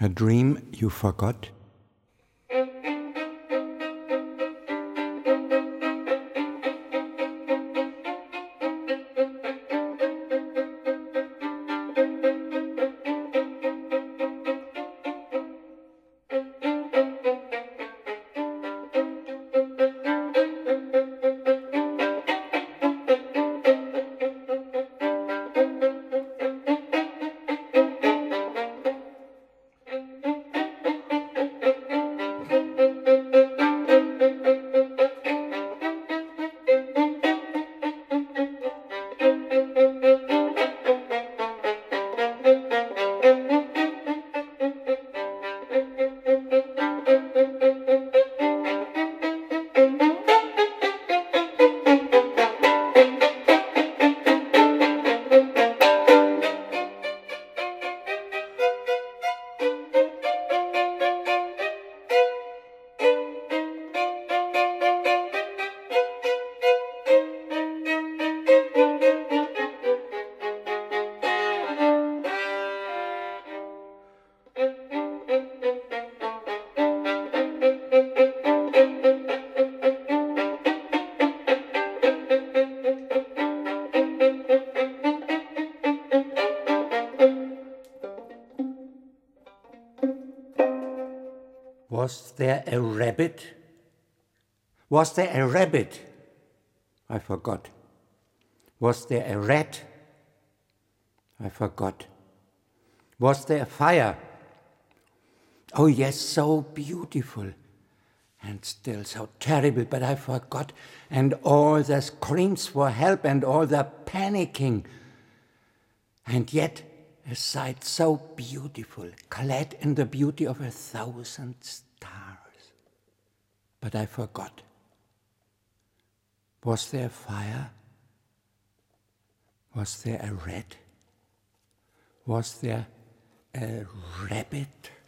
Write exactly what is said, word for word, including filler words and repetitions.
A dream you forgot? Was there a rabbit? Was there a rabbit? I forgot. Was there a rat? I forgot. Was there a fire? Oh yes, so beautiful. And still so terrible, but I forgot. And all the screams for help and all the panicking. And yet a sight so beautiful, clad in the beauty of a thousand stars. But I forgot. Was there a fire? Was there a rat? Was there a rabbit?